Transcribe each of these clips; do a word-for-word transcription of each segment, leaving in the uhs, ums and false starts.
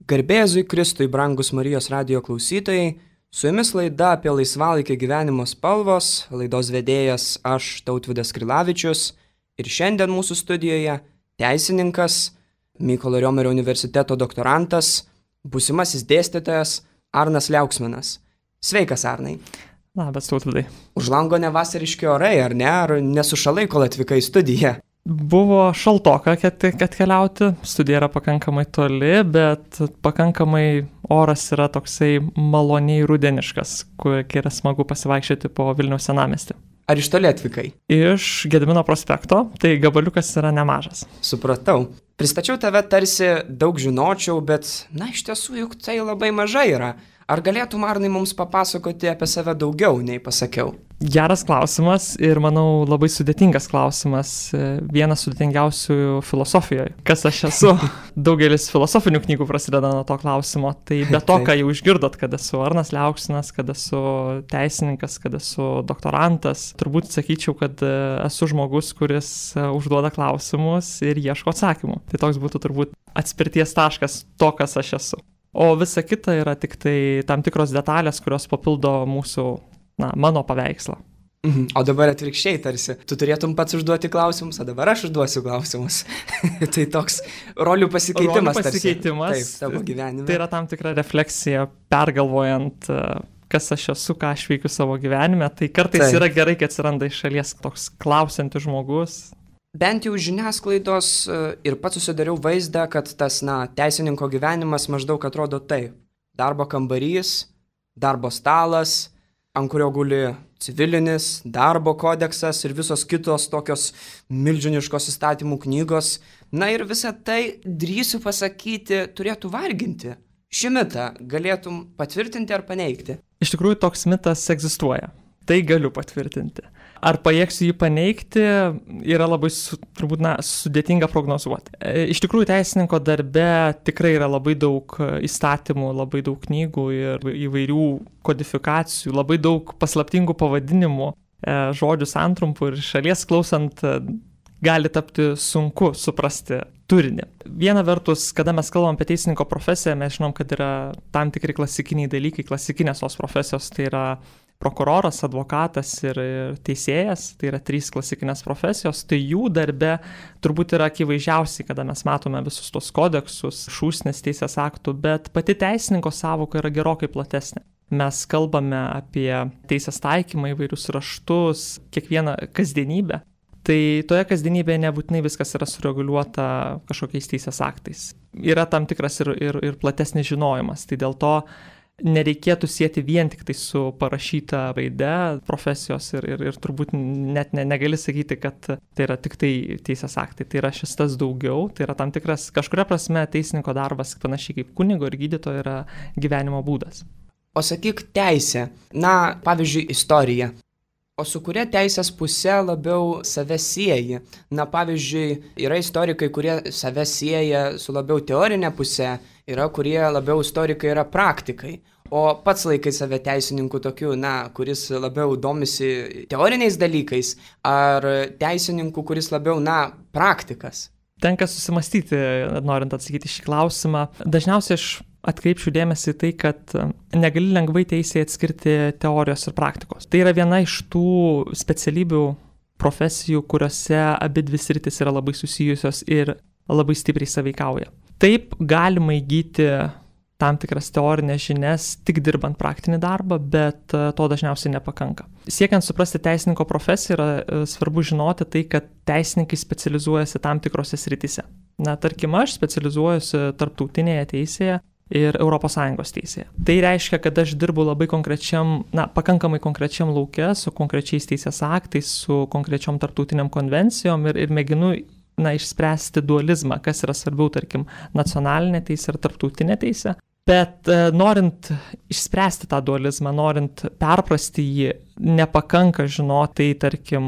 Garbė Jėzui Kristui, brangus Marijos radijo klausytojai, su jumis laida apie laisvalaikio gyvenimo spalvos, laidos vedėjas aš Tautvydas Krilavičius ir šiandien mūsų studijoje teisininkas, Mykolo Riomerio universiteto doktorantas, būsimasis dėstytojas Arnas Liauksminas. Sveikas, Arnai. Labas, Tautvydai. Už lango ne vasariški orai, ar ne? Ar nesušalai, kol atvykai į studiją? Buvo šaltoka, kad, kad keliauti, studija yra pakankamai toli, bet pakankamai oras yra toksai maloniai rudeniškas, kur yra smagu pasivaikščioti po Vilniaus senamiestį. Ar iš toli atvykai? Iš Gedimino prospekto, tai gabaliukas yra nemažas. Supratau. Pristačiau tave tarsi daug žinočiau, bet, na, iš tiesų juk tai labai mažai yra. Ar galėtum, Arnai, mums papasakoti apie save daugiau, nei pasakiau? Geras klausimas ir, manau, labai sudėtingas klausimas. Vienas sudėtingiausių filosofijoje. Kas aš esu? Daugelis filosofinių knygų prasideda nuo to klausimo. Tai be to, ką jau išgirdot, kad esu Arnas Liauksminas, kad esu teisininkas, kad esu doktorantas, turbūt sakyčiau, kad esu žmogus, kuris užduoda klausimus ir ieško atsakymų. Tai toks būtų turbūt atspirties taškas to, kas aš esu. O visa kita yra tik tai tam tikros detalės, kurios papildo mūsų, na, mano paveikslą. Mhm. O dabar atvirkščiai tarsi. Tu turėtum pats užduoti klausimus, o dabar aš užduosiu klausimus. Tai toks rolių pasikeitimas. Rolių pasikeitimas. Tarsi. Taip, tavo gyvenime. Tai yra tam tikra refleksija, pergalvojant, kas aš esu, ką aš veikiu savo gyvenime. Tai kartais Taip. Yra gerai, kad atsiranda iš šalies toks klausiantis žmogus. Bent jau žiniasklaidos ir pats susidariau vaizdą, kad tas, na, teisininko gyvenimas maždaug atrodo taip. Darbo kambarys, darbo stalas, ant kurio guli civilinis, darbo kodeksas ir visos kitos tokios milžiniškos įstatymų knygos. Na ir visą tai, drįsiu pasakyti, turėtų varginti. Šį mitą galėtum patvirtinti ar paneigti? Iš tikrųjų, toks mitas egzistuoja. Tai galiu patvirtinti. Ar pajėgsiu jį paneigti, yra labai, su, turbūt, na, sudėtinga prognozuoti. Iš tikrųjų, teisininko darbe tikrai yra labai daug įstatymų, labai daug knygų ir įvairių kodifikacijų, labai daug paslaptingų pavadinimų, žodžių santrumpų ir šalies klausant gali tapti sunku suprasti turinį. Viena vertus, kada mes kalbam apie teisininko profesiją, mes žinom, kad yra tam tikri klasikiniai dalykai, klasikinės tos profesijos, tai yra prokuroras, advokatas ir, ir teisėjas, tai yra trys klasikinės profesijos, tai jų darbe turbūt yra akivaizdžiausiai, kada mes matome visus tos kodeksus, šūsnis teisės aktų, bet pati teisininko sąvoka yra gerokai platesnė. Mes kalbame apie teisės taikymą, įvairius raštus, kiekvieną kasdienybę. Tai toje kasdienybėje nebūtinai viskas yra sureguliuota kažkokiais teisės aktais. Yra tam tikras ir, ir, ir platesnis žinojimas, tai dėl to nereikėtų sieti vien tik tai su parašyta raide profesijos ir, ir, ir turbūt net ne, negali sakyti, kad tai yra tik tai teisės aktai. Tai yra šis tas daugiau, tai yra tam tikras, kažkuria prasme teisininko darbas, panašiai kaip kunigo ir gydytojo, yra gyvenimo būdas. O sakyk teisė, na, pavyzdžiui, istorija. O su kuria teisės pusė labiau save sieji? Na, pavyzdžiui, yra istorikai, kurie save sieja su labiau teorinė pusė, yra kurie labiau istorikai yra praktikai. O pats laikai save teisininku tokiu, na, kuris labiau domisi teoriniais dalykais, ar teisininku, kuris labiau, na, praktikas? Tenka susimastyti, norint atsakyti šį klausimą. Dažniausiai aš atkreipčiau dėmesį tai, kad negali lengvai teisėje atskirti teorijos ir praktikos. Tai yra viena iš tų specialybių profesijų, kuriuose abi dvi sritys yra labai susijusios ir labai stipriai sąveikauja. Taip galima įgyti tam tikras teorinės žinias tik dirbant praktinį darbą, bet to dažniausiai nepakanka. Siekiant suprasti teisininko profesiją, yra svarbu žinoti tai, kad teisininkai specializuojasi tam tikrose srityse. Na, tarkim, aš specializuojuosi tarptautinėje teisėje ir Europos Sąjungos teisėje. Tai reiškia, kad aš dirbu labai konkrečiam, na, pakankamai konkrečiam lauke, su konkrečiais teisės aktais, su konkrečiom tarptautiniam konvencijom ir, ir mėginu, na, išspręsti dualizmą, kas yra svarbiau, tarkim, nacionalinė teisė ir tarptautinė teisė. Bet e, norint išspręsti tą dualizmą, norint perprasti jį, nepakanka žinoti, tarkim,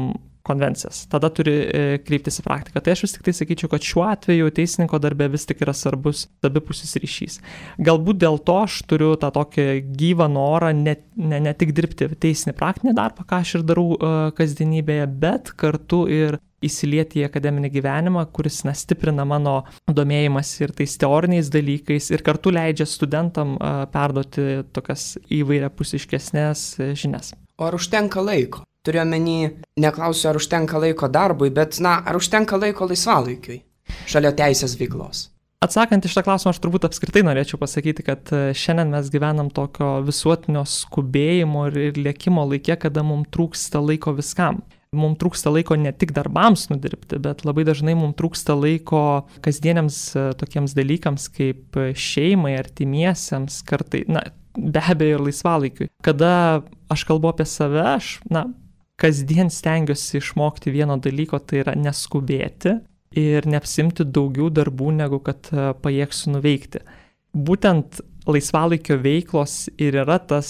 konvencijas. Tada turi e, kreiptis į praktiką. Tai aš vis tik tai sakyčiau, kad šiuo atveju teisininko darbe vis tik yra svarbus abipusis ryšys. Galbūt dėl to aš turiu tą tokį gyvą norą ne, ne, ne tik dirbti teisinį praktinį darbą, ką aš ir darau e, kasdienybėje, bet kartu ir įsilieti į akademinį gyvenimą, kuris na, stiprina mano domėjimas ir tais teoriniais dalykais ir kartu leidžia studentam a, perduoti tokias įvairiapusiškesnės žinias. O ar užtenka laiko? Turiu omeny, neklausiu, ar užtenka laiko darbui, bet, na, ar užtenka laiko laisvalaikiui šalia teisės veiklos? Atsakant iš tą klausimą, aš turbūt apskritai norėčiau pasakyti, kad šiandien mes gyvenam tokio visuotinio skubėjimo ir, ir lėkimo laike, kada mums trūksta laiko viskam. Mums trūksta laiko ne tik darbams nudirbti, bet labai dažnai mums trūksta laiko kasdieniams tokiems dalykams kaip šeimai, artimiesiems, kartai, na, be abejo ir laisvalaikiui. Kada aš kalbu apie save, aš, na, kasdien stengiuosi išmokti vieno dalyko, tai yra neskubėti ir neapsimti daugiau darbų, negu kad pajėgsiu nuveikti. Būtent laisvalaikio veiklos ir yra tas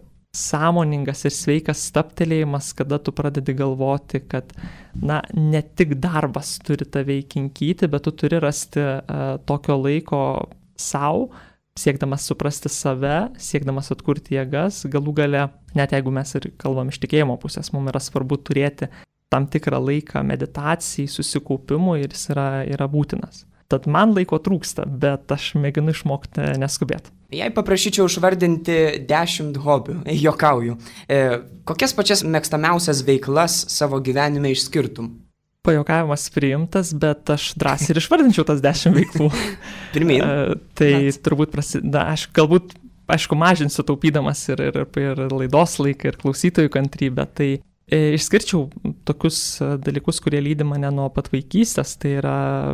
sąmoningas ir sveikas stabtelėjimas, kada tu pradedi galvoti, kad na, ne tik darbas turi tave įkinkyti, bet tu turi rasti uh, tokio laiko sau, siekdamas suprasti save, siekdamas atkurti jėgas, galų gale, net jeigu mes ir kalbam iš tikėjimo pusės, mums yra svarbu turėti tam tikrą laiką meditacijai, susikaupimui ir jis yra, yra būtinas. Tad man laiko trūksta, bet aš mėginu išmokti neskubėti. Jei paprašyčiau išvardinti dešimt hobių, juokauju, e, kokias pačias mėgstamiausias veiklas savo gyvenime išskirtum? Pajuokavimas priimtas, bet aš drąsiai ir išvardinčiau tas dešimt veiklų. Pirmyn. E, tai Mes. turbūt prasideda, aš galbūt, aišku, mažinsiu taupydamas ir, ir, ir laidos laiką, ir klausytojų kantrybę, tai e, išskirčiau tokius dalykus, kurie lydi mane nuo pat vaikystės, tai yra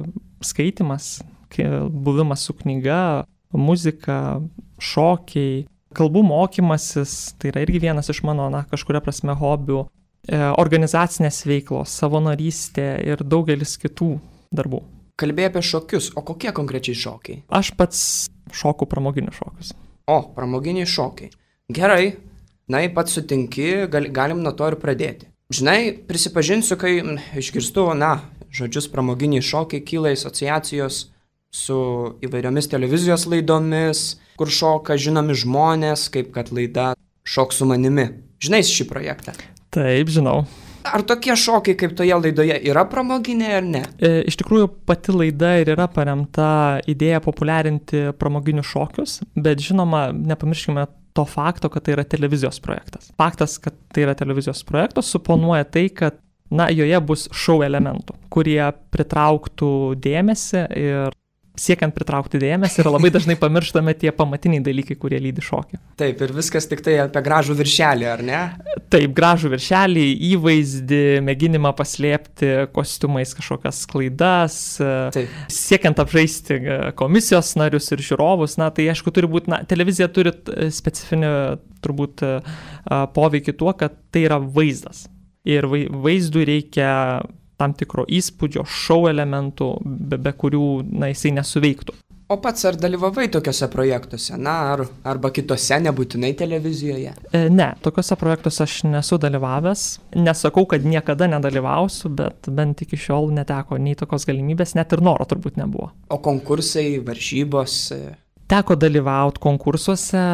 skaitimas, buvimas su knyga, muzika, šokiai, kalbų mokymasis, tai yra irgi vienas iš mano, na, kažkuria prasme hobių, e, organizacinės veiklos, savanorystė ir daugelis kitų darbų. Kalbėjai apie šokius, o kokie konkrečiai šokiai? Aš pats šoku pramoginius šokius. O, pramoginiai šokiai. Gerai, na, jei pats sutinki, gal, galim nuo to ir pradėti. Žinai, prisipažinsiu, kai išgirstu, na, žodžius pramoginiai šokiai, kyla asociacijos su įvairiomis televizijos laidomis, kur šoka žinomi žmonės, kaip kad laida Šok su manimi. Žinai šį projektą? Taip, žinau. Ar tokie šokiai kaip toje laidoje yra pramoginiai ar ne? E, iš tikrųjų, pati laida ir yra paremta idėja populiarinti pramoginius šokius, bet žinoma, nepamirškime to fakto, kad tai yra televizijos projektas. Faktas, kad tai yra televizijos projektas, suponuoja tai, kad na, joje bus šou elementų, kurie pritrauktų dėmesį ir siekiant pritraukti dėmesį yra labai dažnai pamirštame tie pamatiniai dalykai, kurie lydi šokį. Taip, ir viskas tik tai apie gražų viršelį, ar ne? Taip, gražų viršelį, įvaizdį, mėginimą paslėpti kostiumais kažkokias klaidas, Taip. Siekiant apžaisti komisijos narius ir žiūrovus, na, tai aišku turi būti, na, televizija turi specifinį turbūt poveikį tuo, kad tai yra vaizdas. Ir vaizdui reikia tam tikro įspūdžio, šou elementų, be, be kurių, na, jisai nesuveiktų. O pats ar dalyvavai tokiuose projektuose, na, ar, arba kitose, nebūtinai televizijoje? E, ne, tokiuose projektuose aš nesu dalyvavęs. Nesakau, kad niekada nedalyvausiu, bet bent iki šiol neteko nei tokios galimybės, net ir noro turbūt nebuvo. O konkursai, varžybos? Teko dalyvauti konkursuose,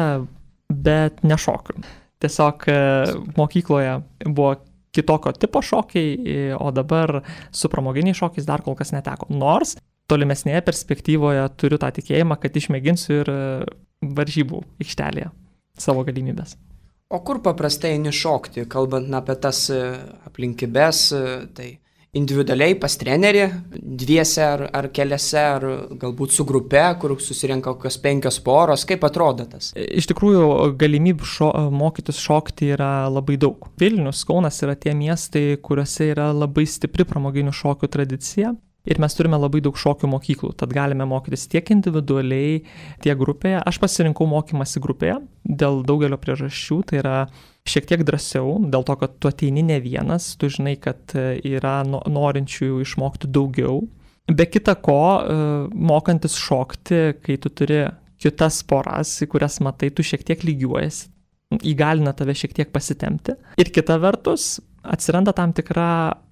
bet nešokiu. Tiesiog mokykloje buvo kitokio tipo šokiai, o dabar su pramoginiais šokiais dar kol kas neteko. Nors tolimesnėje perspektyvoje turiu tą tikėjimą, kad išmėginsiu ir varžybų aikštelėje savo galimybės. O kur paprastai eini šokti, kalbant na, apie tas aplinkybės, tai individualiai pas trenerį, dviese ar, ar keliose, ar galbūt su grupe, kur susirenka kokios penkios poros, kaip atrodo tas? Iš tikrųjų, galimybių šo, mokytis šokti yra labai daug. Vilnius, Kaunas yra tie miestai, kuriuose yra labai stipri pramoginių šokių tradicija. Ir mes turime labai daug šokių mokyklų, tad galime mokytis tiek individualiai, tiek grupėje. Aš pasirinkau mokymasi grupėje dėl daugelio priežasčių, tai yra šiek tiek drąsiau, dėl to, kad tu ateini ne vienas, tu žinai, kad yra norinčių išmokti daugiau. Be kita ko, mokantis šokti, kai tu turi kitas poras, į kurias matai, tu šiek tiek lygiuojasi, įgalina tave šiek tiek pasitempti. Ir kita vertus, atsiranda tam tikra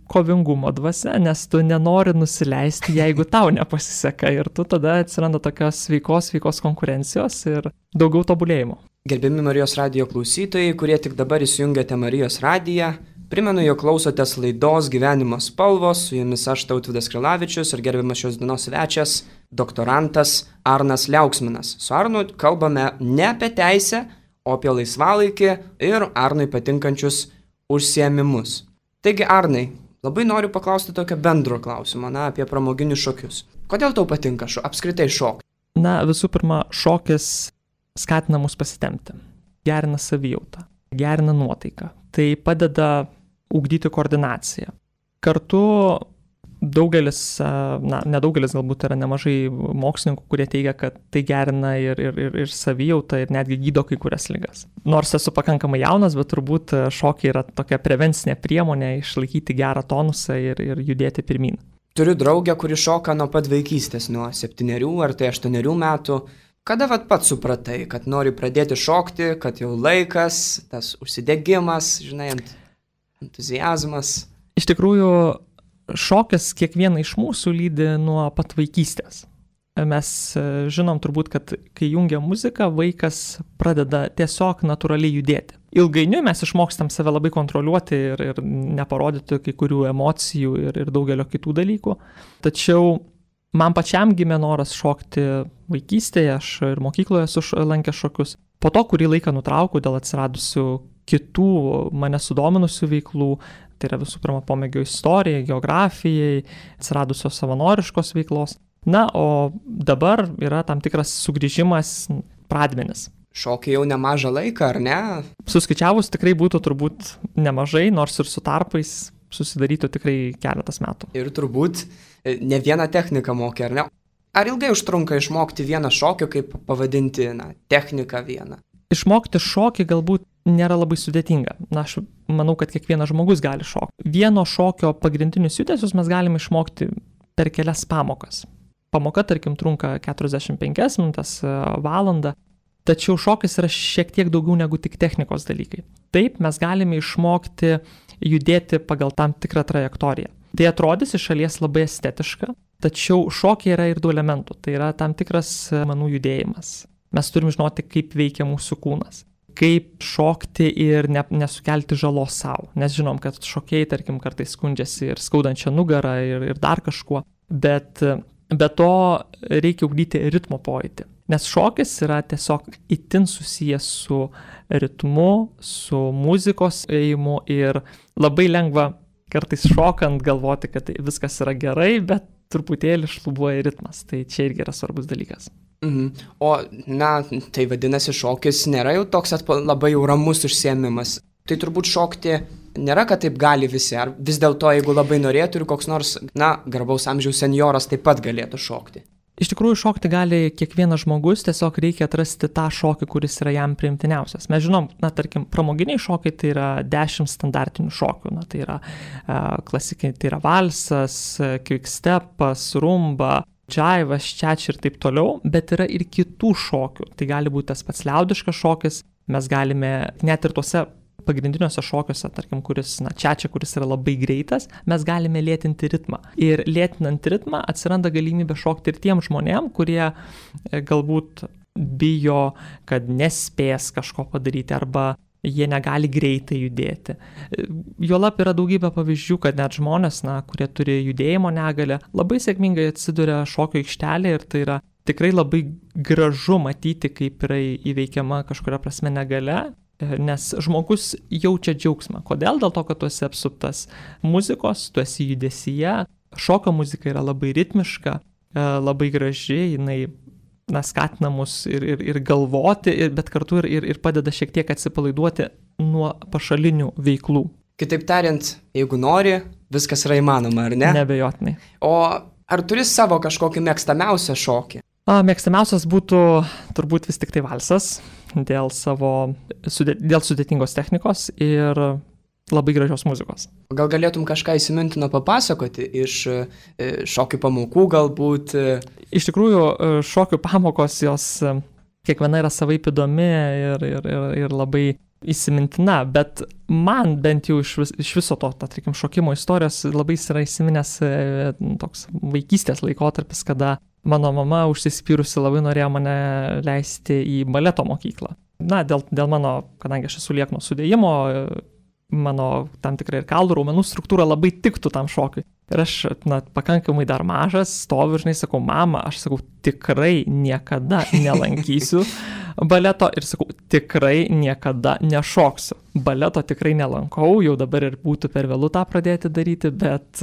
kovingumo dvasia, nes tu nenori nusileisti, jeigu tau nepasiseka ir tu tada atsiranda tokios sveikos, sveikos konkurencijos ir daugiau tobulėjimo. Gerbiami Marijos radijo klausytojai, kurie tik dabar įsijungėte Marijos radiją, primenu, jog klausotės laidos Gyvenimo spalvos, su jumis aš Tautvydas Krilavičius ir gerbiamas šios dienos svečias, doktorantas Arnas Liauksminas. Su Arnu kalbame ne apie teisę, o apie laisvalaikį ir Arnui patinkančius užsiėmimus. Taigi, Arnai, labai noriu paklausti tokio bendro klausimo, na, apie pramoginius šokius. Kodėl tau patinka šo, apskritai šokti? Na, visų pirma, šokis skatina mus pasitempti, gerina savijautą, gerina nuotaiką. Tai padeda ugdyti koordinaciją. Kartu daugelis, na, nedaugelis galbūt yra nemažai mokslininkų, kurie teigia, kad tai gerina ir, ir, ir, ir savijautą ir netgi gydo kai kurias ligas. Nors esu pakankamai jaunas, bet turbūt šokiai yra tokia prevencinė priemonė išlaikyti gerą tonusą ir, ir judėti pirmyn. Turiu draugę, kuri šoka nuo pat vaikystės, nuo septynerių ar tai aštuonerių metų. Kada vat pats supratai, kad nori pradėti šokti, kad jau laikas, tas užsidegimas, žinai, entuziazmas? Iš tikrųjų, šokis kiekvieną iš mūsų lydi nuo pat vaikystės. Mes žinom turbūt, kad kai jungia muzika, vaikas pradeda tiesiog natūraliai judėti. Ilgainiui mes išmokstam save labai kontroliuoti ir, ir neparodyti kai kurių emocijų ir, ir daugelio kitų dalykų. Tačiau man pačiam gimė noras šokti vaikystėje, aš ir mokykloje esu lankęs šokius. Po to, kurį laiką nutraukau dėl atsiradusių kitų mane sudominusių veiklų, tai yra visų pirma pomėgio istorijai, geografijai, atsiradusios savanoriškos veiklos. Na, o dabar yra tam tikras sugrįžimas pradmenis. Šokiai jau nemažą laiką, ar ne? Suskaičiavus tikrai būtų turbūt nemažai, nors ir su tarpais susidarytų tikrai keletas metų. Ir turbūt ne vieną techniką mokė, ar ne? Ar ilgai užtrunka išmokti vieną šokį, kaip pavadinti, na, techniką vieną? Išmokti šokį galbūt nėra labai sudėtinga. Na, aš manau, kad kiekvienas žmogus gali šokti. Vieno šokio pagrindinius judesius mes galime išmokti per kelias pamokas. Pamoka, tarkim, trunka keturiasdešimt penkias minutes, valandą, tačiau šokis yra šiek tiek daugiau negu tik technikos dalykai. Taip, mes galime išmokti judėti pagal tam tikrą trajektoriją. Tai atrodys iš šalies labai estetiška, tačiau šokiai yra ir du elementų. Tai yra tam tikras manų judėjimas. Mes turim žinoti, kaip veikia mūsų kūnas. Kaip šokti ir ne, nesukelti žalos savo. Nes žinom, kad šokėjai, tarkim, kartais skundžiasi ir skaudančią nugarą ir, ir dar kažkuo. Bet be to reikia ugdyti ritmo pojūtį. Nes šokis yra tiesiog itin susijęs su ritmu, su muzikos ėjimu ir labai lengva kartais šokant galvoti, kad viskas yra gerai, bet truputėlį šlubuoja ritmas. Tai čia irgi yra svarbus dalykas. Mhm. O, na, tai vadinasi, šokis nėra jau toks atpa, labai jau ramus užsiėmimas. Tai turbūt šokti nėra, kad taip gali visi. Ar vis dėlto, jeigu labai norėtų ir koks nors, na, garbaus amžiaus senjoras taip pat galėtų šokti? Iš tikrųjų, šokti gali kiekvienas žmogus, tiesiog reikia atrasti tą šokį, kuris yra jam priimtiniausias. Mes žinom, na, tarkim, pramoginiai šokiai tai yra dešimt standartinių šokių. Na, tai yra uh, klasikiniai, tai yra valsas, kvikstepas, rumba, džaivas, čiači ir taip toliau, bet yra ir kitų šokių. Tai gali būti tas pats liaudiškas šokis, mes galime net ir tuose pagrindiniuose šokiuose, tarkim, kuris, na, čiači, kuris yra labai greitas, mes galime lėtinti ritmą. Ir lėtinant ritmą atsiranda galimybė šokti ir tiem žmonėm, kurie galbūt bijo, kad nespės kažko padaryti arba jie negali greitai judėti. Juolab yra daugybė pavyzdžių, kad net žmonės, na, kurie turi judėjimo negalią, labai sėkmingai atsiduria šokio aikštelėje ir tai yra tikrai labai gražu matyti, kaip yra įveikiama kažkuria prasme negalia, nes žmogus jaučia džiaugsmą. Kodėl? Dėl to, kad tu esi apsuptas muzikos, tu esi judesyje, šokio muzika yra labai ritmiška, labai graži, jinai na, skatina mus ir, ir, ir galvoti, ir, bet kartu ir, ir, ir padeda šiek tiek atsipalaiduoti nuo pašalinių veiklų. Kitaip tariant, jeigu nori, viskas yra įmanoma, ar ne? Neabejotinai. O ar turi savo kažkokį mėgstamiausią šokį? A, mėgstamiausias būtų turbūt vis tik tai valsas, dėl savo, sudė, dėl sudėtingos technikos ir labai gražios muzikos. Gal galėtum kažką įsimintino papasakoti iš šokių pamokų galbūt? Iš tikrųjų, šokių pamokos jos kiekviena yra savaip įdomi ir, ir, ir, ir labai įsimintina, bet man bent jau iš, vis, iš viso to, ta, tarkim, šokimo istorijos labai yra įsiminęs e, toks vaikystės laikotarpis, kada mano mama užsispyrusi labai norėjo mane leisti į baleto mokyklą. Na, dėl, dėl mano, kadangi aš esu liekno sudėjimo, mano tam tikrai ir kaulų raumenų struktūra labai tiktų tam šokiui. Ir aš, na, pakankamai dar mažas, stoviu ir, žinai, sakau, mama, aš sakau, tikrai niekada nelankysiu baleto ir sakau, tikrai niekada nešoksiu. Baleto tikrai nelankau, jau dabar ir būtų per vėlu tą pradėti daryti, bet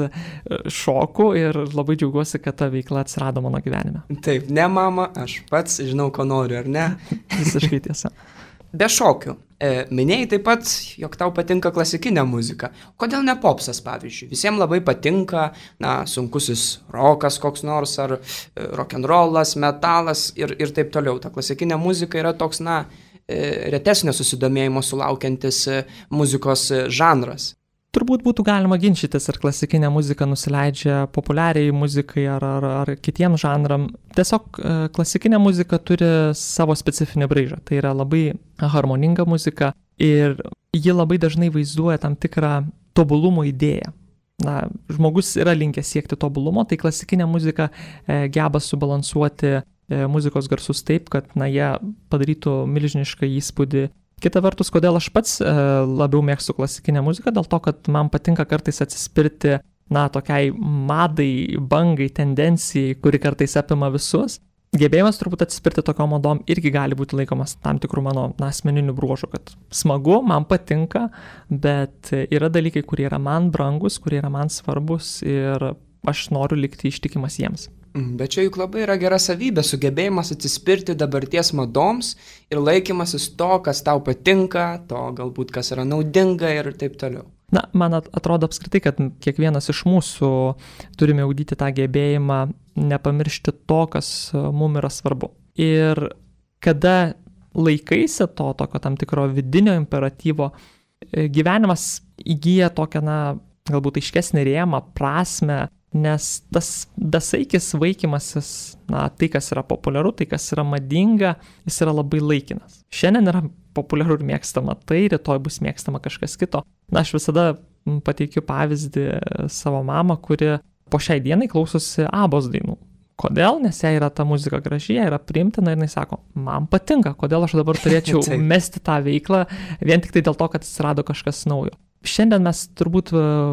šoku ir labai džiaugiuosi, kad ta veikla atsirado mano gyvenime. Taip, ne mama, aš pats žinau, ko noriu, ar ne? Visiškai tiesa. Be šokių. E, minėjai taip pat, jog tau patinka klasikinė muzika. Kodėl ne popsas, pavyzdžiui? Visiems labai patinka, na, sunkusis rokas koks nors, ar e, rock'n'rollas, metalas ir, ir taip toliau. Ta klasikinė muzika yra toks, na, e, retesnio susidomėjimo sulaukiantis e, muzikos e, žanras. Turbūt būtų galima ginčytis, ar klasikinė muzika nusileidžia populiariai muzikai ar, ar, ar kitiem žanram. Tiesiog klasikinė muzika turi savo specifinį braižą. Tai yra labai harmoninga muzika ir ji labai dažnai vaizduoja tam tikrą tobulumo idėją. Na, žmogus yra linkęs siekti tobulumo, tai klasikinė muzika e, geba subalansuoti e, muzikos garsus taip, kad na, jie padarytų milžinišką įspūdį. Kita vertus, kodėl aš pats e, labiau mėgstu klasikinę muziką, dėl to, kad man patinka kartais atsispirti, na, tokiai madai, bangai, tendencijai, kuri kartais apima visus. Gebėjimas turbūt atsispirti tokiom madom irgi gali būti laikomas tam tikrų mano na, asmeninių bruožų, kad smagu, man patinka, bet yra dalykai, kurie yra man brangus, kurie yra man svarbus ir aš noriu likti ištikimas jiems. Bet čia juk labai yra gera savybė, sugebėjimas atsispirti dabarties madoms ir laikymasis to, kas tau patinka, to galbūt kas yra naudinga ir taip toliau. Na, man atrodo apskritai, kad kiekvienas iš mūsų turime ugdyti tą gebėjimą nepamiršti to, kas mums yra svarbu. Ir kada laikaisi to tokio tam tikro vidinio imperatyvo, gyvenimas įgyja tokią, na, galbūt aiškesnį rėmą, prasmę, nes tas besaikis vaikymasis, na, tai, kas yra populiaru, tai, kas yra madinga, jis yra labai laikinas. Šiandien yra populiaru ir mėgstama tai, rytoj bus mėgstama kažkas kito. Na, aš visada pateikiu pavyzdį savo mamą, kuri po šiai dienai klausosi Abos dainų. Kodėl? Nes jai yra ta muzika graži, jai yra priimtina ir jinai sako, man patinka, kodėl aš dabar turėčiau mesti tą veiklą vien tik tai dėl to, kad atsirado kažkas naujo. Šiandien mes turbūt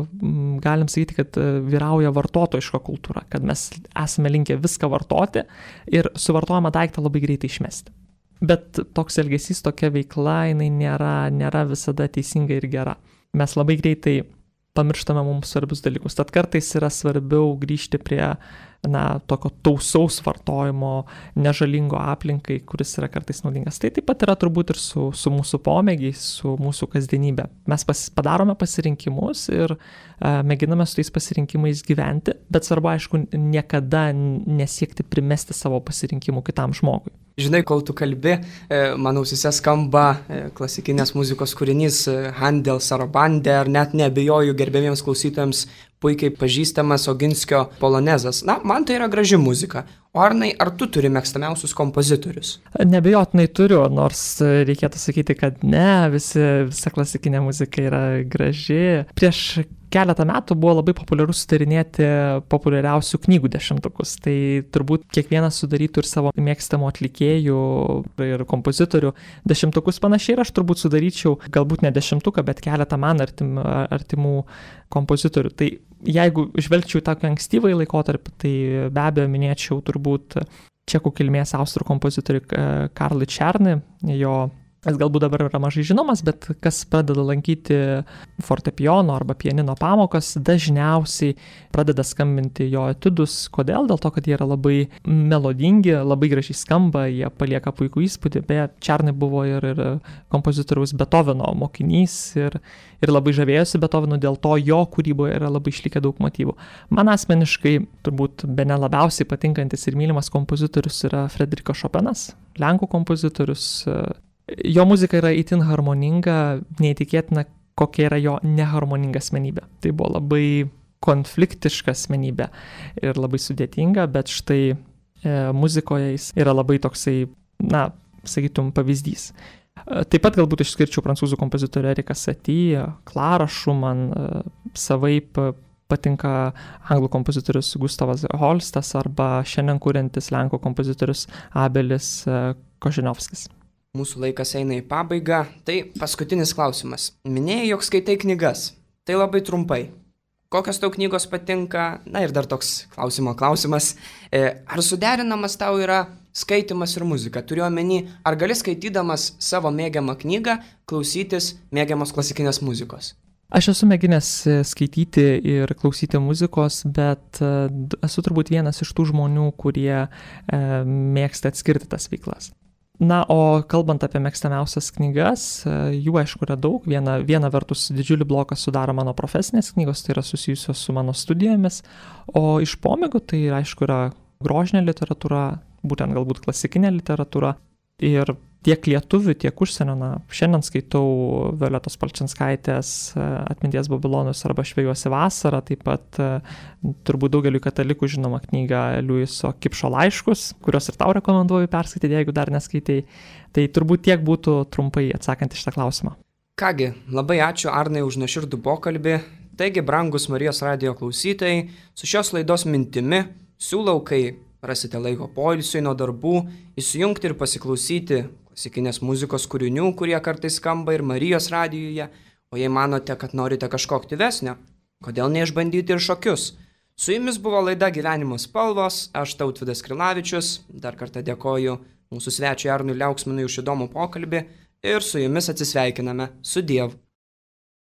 galim sakyti, kad vyrauja vartotojiška kultūra, kad mes esame linkę viską vartoti ir suvartojamą daiktą labai greitai išmesti. Bet toks elgesys, tokia veikla, jinai nėra, nėra visada teisinga ir gera. Mes labai greitai pamirštame mums svarbius dalykus. Tad kartais yra svarbiau grįžti prie na, tokio tausaus vartojimo, nežalingo aplinkai, kuris yra kartais naudingas. Tai taip pat yra turbūt ir su, su mūsų pomėgiais, su mūsų kasdienybė. Mes pas, padarome pasirinkimus ir e, mėginame su tais pasirinkimais gyventi, bet svarbu, aišku, niekada nesiekti primesti savo pasirinkimų kitam žmogui. Žinai, kol tu kalbi, man ausise skamba klasikinės muzikos kūrinys Handel Sarabande, ar net neabejoju gerbėmiems klausytojams puikiai pažįstamas Oginskio polonezas. Na, man tai yra graži muzika. O Arnai, ar tu turi mėgstamiausius kompozitorius? Nebejotinai turiu, nors reikėtų sakyti, kad ne, visi, visa klasikinė muzika yra graži. Prieš keletą metų buvo labai populiaru sudarinėti populiariausių knygų dešimtukus. Tai turbūt kiekvienas sudarytų ir savo mėgstamų atlikėjų ir kompozitorių dešimtukus panašiai. Ir aš turbūt sudaryčiau galbūt ne dešimtuką, bet keletą man artim, artimų kompozitorių. Tai jeigu žvelgčiau į tokį ankstyvąjį laikotarpį, tai be abejo minėčiau turbūt čekų kilmės austrų kompozitorių Karlį Černį, jo jis galbūt dabar yra mažai žinomas, bet kas pradeda lankyti fortepijono arba pianino pamokas, dažniausiai pradeda skambinti jo etudus. Kodėl? Dėl to, kad jie yra labai melodingi, labai gražiai skamba, jie palieka puikų įspūdį. Beje, Černai buvo ir, ir kompozitoriaus Beethoveno mokinys ir, ir labai žavėjosi Beethovenu, dėl to jo kūryboje yra labai išlikę daug motyvų. Man asmeniškai turbūt bene labiausiai patinkantis ir mylimas kompozitorius yra Frederikas Šopenas, lenkų kompozitorius. Jo muzika yra itin harmoninga, neįtikėtina, kokia yra jo neharmoninga asmenybė. Tai buvo labai konfliktiška asmenybė ir labai sudėtinga, bet štai e, muzikoje jis yra labai toksai, na, sakytum, pavyzdys. Taip pat galbūt išskirčiau prancūzų kompozitorių Eriką Satie, Klarą Schumann, savaip patinka anglų kompozitorius Gustavas Holstas arba šiandien kuriantis lenkų kompozitorius Abelis Kožinovskis. Mūsų laikas eina į pabaigą, tai paskutinis klausimas. Minėjai, jog skaitai knygas. Tai labai trumpai. Kokios tau knygos patinka? Na ir dar toks klausimo klausimas. Ar suderinamas tau yra skaitimas ir muzika? Turiu omeny, ar gali skaitydamas savo mėgiamą knygą klausytis mėgiamos klasikinės muzikos? Aš esu mėginęs skaityti ir klausyti muzikos, bet esu turbūt vienas iš tų žmonių, kurie mėgsta atskirti tas veiklas. Na, o kalbant apie mėgstamiausias knygas, jų aišku yra daug. Viena, viena vertus didžiulį bloką sudaro mano profesinės knygos, tai yra susijusios su mano studijomis, o iš pomėgių tai aišku yra grožinė literatūra, būtent galbūt klasikinė literatūra. Ir tiek lietuvių, tiek užsienio, na, šiandien skaitau Violetos Palčinskaitės Atminties Babilonus arba Šviejuosi vasarą, taip pat turbūt daugeliui katalikų žinoma knyga Liuiso Kipšo laiškus, kurios ir tau rekomenduoju perskaityti, jeigu dar neskaitai. Tai turbūt tiek būtų trumpai atsakant į šitą klausimą. Kągi, labai ačiū Arnai už nuoširdų pokalbį. Taigi, brangus Marijos radijo klausytojai, su šios laidos mintimi siūlau, kai rasite laiko poilsiui nuo darbų, įsijungti ir pasiklausyti klasikinės muzikos kūrinių, kurie kartais skamba ir Marijos radijuje, o jei manote, kad norite kažko aktyvesnio, kodėl neišbandyti ir šokius. Su jumis buvo laida Gyvenimo spalvos, aš Tautvydas Krilavičius, dar kartą dėkoju mūsų svečiui Arnui Liauksminui už įdomų pokalbį ir su jumis atsisveikiname. Sudiev.